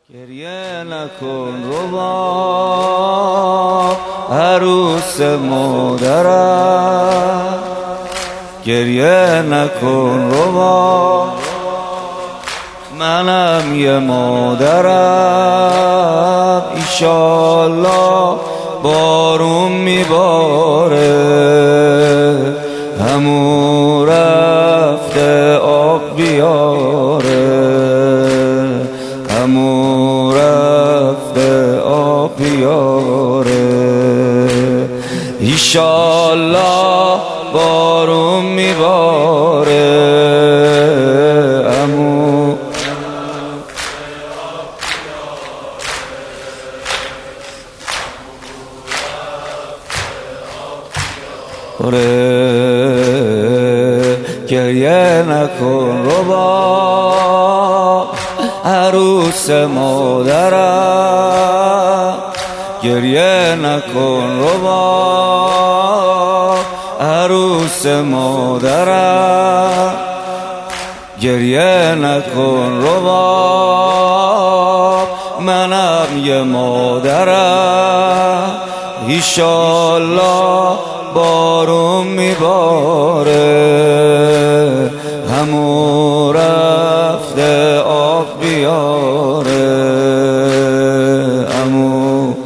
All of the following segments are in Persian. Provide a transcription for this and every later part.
گریه نکن رباب عروس مادرم، گریه نکن رباب منم یه مادرم. ایشالله بارون میباره، همون رفته آب بیاره، همون رفته آب بیاره. ایشالله بارون میباره، همون گریه نکن رباب عروس مادرم، گریه نکن رباب عروس مادرم، گریه نکن رباب منم یه مادرم. ایشالله بارون میباره، همون رفته آب بیاره، همون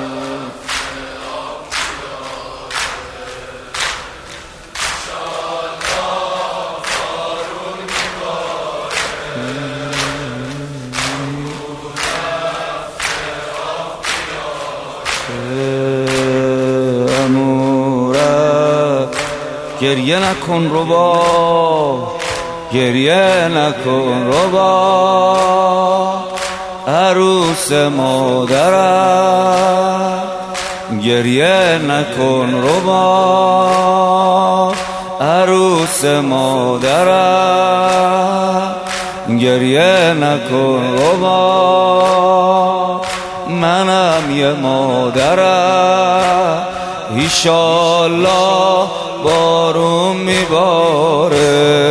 گریه نکن رباب، گریه نکن رباب عروس مادرم، گریه نکن رباب عروس مادرم، گریه نکن رباب منم یه مادرم. ایشالله بارون میباره،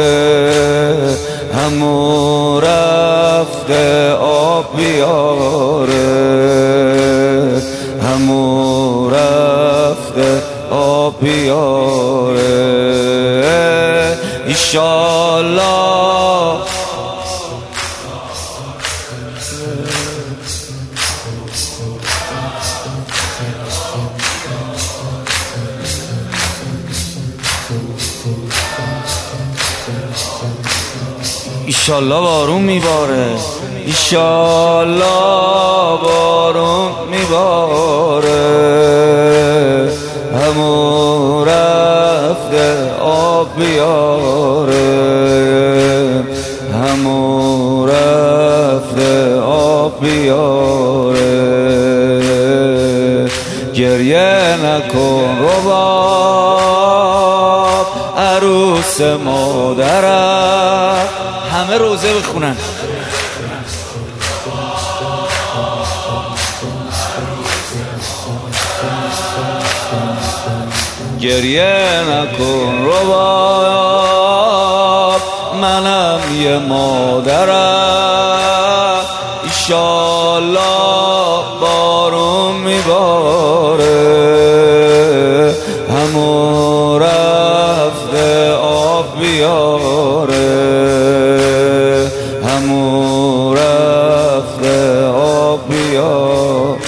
همون رفته آب بیاره، همون رفته آب بیاره. ایشالله ایشالله بارون میباره، ایشالله بارون میباره، همون رفته آب بیاره، همون رفته آب بیاره. گریه نکن رباب عروس مادرم. همه روزه بخونن. گریه نکن رباب منم یه مادرم. ایشالله بارون میباره، همون رفته آب بیاره، همون رفته آب بیاره.